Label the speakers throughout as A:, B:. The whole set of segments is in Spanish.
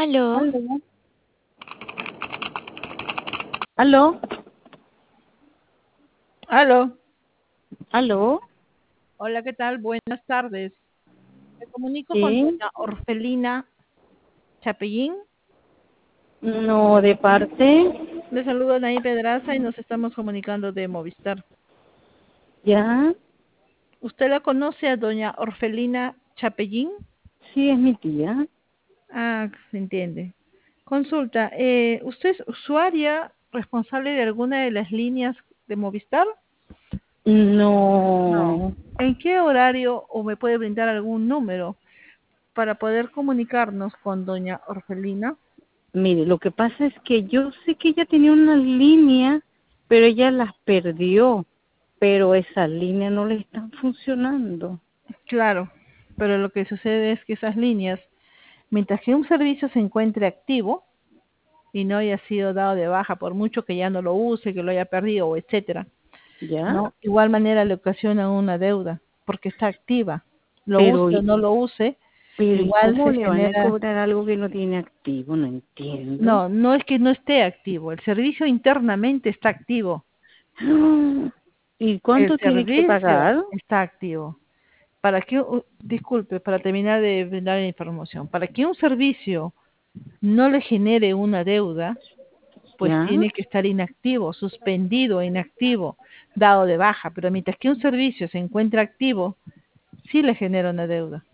A: Aló,
B: Aló. Aló.
C: Aló,
B: Aló.
C: hola, ¿qué tal? Buenas tardes. Me comunico con
B: Sí.
C: doña Orfelina Chapellín.
B: No, de parte.
C: Le saludo a Naí Pedraza y nos estamos comunicando de Movistar.
B: Ya.
C: ¿Usted la conoce a doña Orfelina Chapellín?
B: Sí, es mi tía.
C: Ah, se entiende. Consulta, ¿usted es usuaria responsable de alguna de las líneas de Movistar? No.
B: No.
C: ¿En qué horario o me puede brindar algún número para poder comunicarnos con doña Orfelina?
B: Mire, lo que pasa es que yo sé que ella tenía una línea, pero ella las perdió. Pero esas líneas no le están funcionando.
C: Claro, pero lo que sucede es que esas líneas, mientras que un servicio se encuentre activo y no haya sido dado de baja por mucho que ya no lo use, que lo haya perdido o etcétera,
B: ¿Ya?
C: ¿no? Igual manera le ocasiona una deuda porque está activa. Lo
B: Pero,
C: use o no lo use,
B: ¿y
C: igual
B: cómo
C: se
B: le van a
C: genera.
B: cobrar algo que no tiene activo? No entiendo.
C: No, no es que no esté activo, el servicio internamente está activo.
B: ¿Y
C: El
B: cuánto tiene que
C: servicio
B: pagar?
C: está activo. Para que, disculpe, para terminar de brindar la información, para que un servicio no le genere una deuda, pues
B: ¿Ya?
C: tiene que estar inactivo, suspendido, inactivo, dado de baja. Pero mientras que un servicio se encuentra activo, sí le genera una deuda.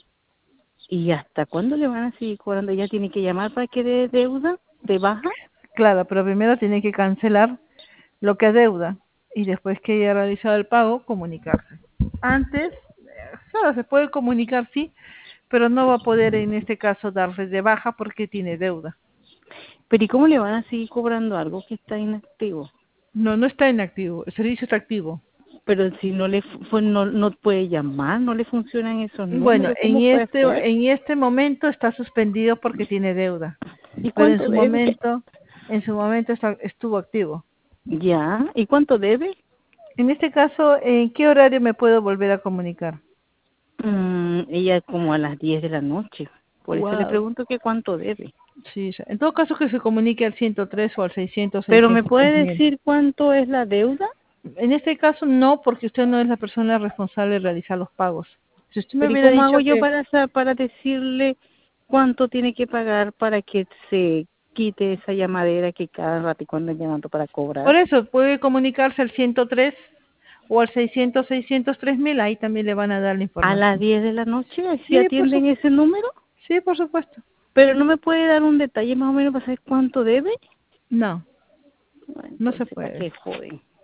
B: ¿Y hasta cuándo le van a seguir cobrando? ¿Ya tiene que llamar para que dé deuda de baja?
C: Claro, pero primero tiene que cancelar lo que adeuda y después que haya realizado el pago, comunicarse. Antes, claro, se puede comunicar, sí, pero no va a poder en este caso darle de baja porque tiene deuda.
B: Pero ¿y cómo le van a seguir cobrando algo que está inactivo?
C: No, no está inactivo, el servicio está activo.
B: Pero si no le no puede llamar, no le funcionan esos
C: Bueno,
B: números, ¿cómo puede ser?
C: en este momento está suspendido porque tiene deuda,
B: ¿Y
C: pero
B: cuánto debe?
C: en su momento estuvo activo.
B: Ya, ¿y cuánto debe?
C: En este caso, ¿en qué horario me puedo volver a comunicar?
B: Ella como a las 10 de la noche. Por eso le
C: Wow.
B: pregunto que cuánto debe.
C: Sí, en todo caso que se comunique al 103 o al 600,
B: Pero ¿me
C: 600,
B: puede
C: 3000.
B: decir cuánto es la deuda?
C: En este caso no, porque usted no es la persona responsable de realizar los pagos. Si usted me
B: Pero ¿y
C: hubiera
B: cómo
C: dicho
B: hago yo
C: que,
B: para decirle cuánto tiene que pagar para que se quite esa llamadera que cada rato y cuando llamando para cobrar?
C: por eso puede comunicarse al 103 o al 600, 600, 3000, ahí también le van a dar la
B: A las
C: información.
B: 10 de la noche, así
C: Sí,
B: atienden ese número.
C: sí, por supuesto.
B: Pero no me puede dar un detalle más o menos para saber cuánto debe.
C: No,
B: Bueno,
C: no se
B: entonces, ¿para
C: puede.
B: qué joden?